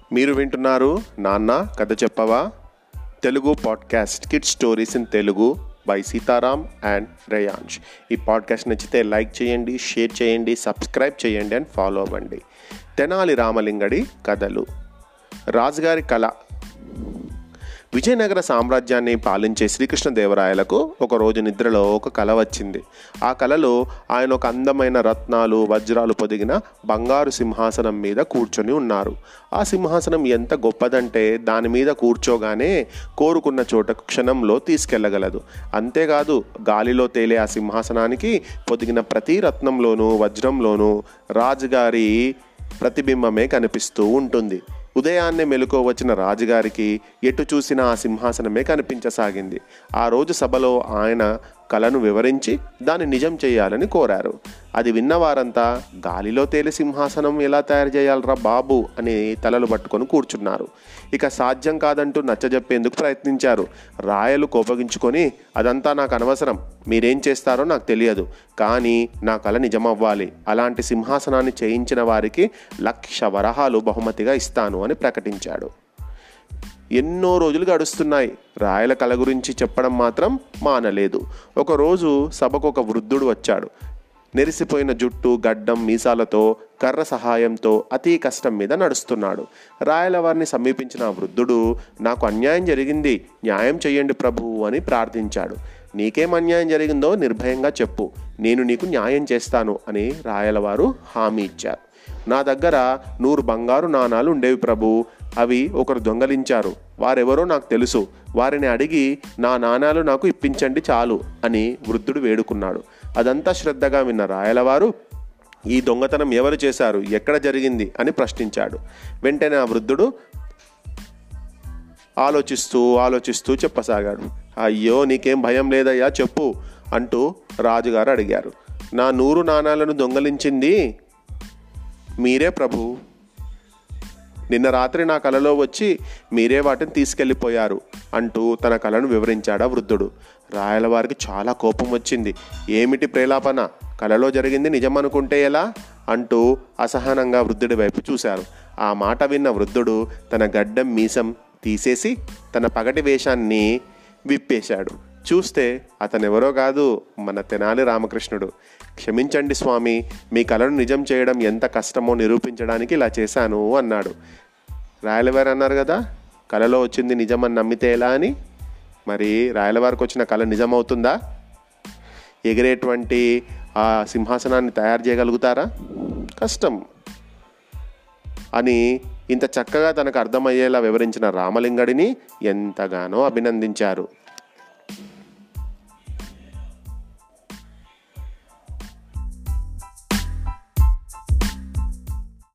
మీరు వింటున్నారు నాన్న కథ చెప్పవా, Telugu podcast kids stories in Telugu by Sitaram and Reyansh. ఈ పాడ్కాస్ట్ నచ్చితే లైక్ చేయండి, షేర్ చేయండి, సబ్స్క్రైబ్ చేయండి అండ్ ఫాలో అవ్వండి. తెనాలి రామలింగడి కథలు. రాజుగారి కళ. విజయనగర సామ్రాజ్యాన్ని పాలించే శ్రీకృష్ణదేవరాయలకు ఒకరోజు నిద్రలో ఒక కల వచ్చింది. ఆ కలలో ఆయన ఒక అందమైన రత్నాలు వజ్రాలు పొదిగిన బంగారు సింహాసనం మీద కూర్చొని ఉన్నారు. ఆ సింహాసనం ఎంత గొప్పదంటే దాని మీద కూర్చోగానే కోరుకున్న చోటకు క్షణంలో తీసుకెళ్లగలదు. అంతేకాదు, గాలిలో తేలే ఆ సింహాసనానికి పొదిగిన ప్రతి రత్నంలోనూ వజ్రంలోనూ రాజుగారి ప్రతిబింబమే కనిపిస్తూ ఉంటుంది. ఉదయాన్నే మెలకువ వచ్చిన రాజుగారికి ఎటు చూసినా ఆ సింహాసనమే కనిపించసాగింది. ఆ రోజు సభలో ఆయన కలను వివరించి దాన్ని నిజం చేయాలని కోరారు. అది విన్నవారంతా గాలిలో తేలి సింహాసనం ఎలా తయారు చేయాలరా బాబు అని తలలు పట్టుకొని కూర్చున్నారు. ఇక సాధ్యం కాదంటూ నచ్చజెప్పేందుకు ప్రయత్నించారు. రాయలు కోపగించుకొని, అదంతా నాకు అనవసరం, మీరేం చేస్తారో నాకు తెలియదు, కానీ నా కల నిజమవ్వాలి. అలాంటి సింహాసనాన్ని చేయించిన వారికి 1,00,000 వరహాలు బహుమతిగా ఇస్తాను అని ప్రకటించాడు. ఎన్నో రోజులు గడుస్తున్నాయి. రాయల కళ గురించి చెప్పడం మాత్రం మానలేదు. ఒకరోజు సభకు ఒక వృద్ధుడు వచ్చాడు. నెరిసిపోయిన జుట్టు, గడ్డం, మీసాలతో కర్ర సహాయంతో అతి కష్టం మీద నడుస్తున్నాడు. రాయల వారిని సమీపించిన ఆ వృద్ధుడు, నాకు అన్యాయం జరిగింది, న్యాయం చెయ్యండి ప్రభువు అని ప్రార్థించాడు. నీకేం అన్యాయం జరిగిందో నిర్భయంగా చెప్పు, నేను నీకు న్యాయం చేస్తాను అని రాయలవారు హామీ ఇచ్చారు. నా దగ్గర 100 బంగారు నాణాలు ఉండేవి ప్రభు, అవి ఒకరు దొంగలించారు. వారెవరో నాకు తెలుసు, వారిని అడిగి నా నాణాలు నాకు ఇప్పించండి చాలు అని వృద్ధుడు వేడుకున్నాడు. అదంతా శ్రద్ధగా విన్న రాయలవారు, ఈ దొంగతనం ఎవరు చేశారు, ఎక్కడ జరిగింది అని ప్రశ్నించాడు. వెంటనే ఆ వృద్ధుడు ఆలోచిస్తూ చెప్పసాగాడు. అయ్యో, నీకేం భయం లేదయ్యా, చెప్పు అంటూ రాజుగారు అడిగారు. నా 100 నాణాలను దొంగలించింది మీరే ప్రభు. నిన్న రాత్రి నా కలలో వచ్చి మీరే వాటిని తీసుకెళ్ళిపోయారు అంటూ తన కలను వివరించాడు ఆ వృద్ధుడు. రాయలవారికి చాలా కోపం వచ్చింది. ఏమిటి ప్రేలాపన, కలలో జరిగింది నిజమనుకుంటే ఎలా అంటూ అసహనంగా వృద్ధుడి వైపు చూశారు. ఆ మాట విన్న వృద్ధుడు తన గడ్డం మీసం తీసేసి తన పగటి వేషాన్ని విప్పేశాడు. చూస్తే అతనెవరో కాదు, మన తెనాలి రామకృష్ణుడు. క్షమించండి స్వామి, మీ కలను నిజం చేయడం ఎంత కష్టమో నిరూపించడానికి ఇలా చేశాను అన్నాడు. రాయలవారు అన్నారు కదా, కలలో వచ్చింది నిజమని నమ్మితే ఎలా అని. మరి రాయలవారికి వచ్చిన కళ నిజమవుతుందా? ఎగిరేటువంటి ఆ సింహాసనాన్ని తయారు చేయగలుగుతారా? కష్టం అని ఇంత చక్కగా తనకు అర్థమయ్యేలా వివరించిన రామలింగడిని ఎంతగానో అభినందించారు.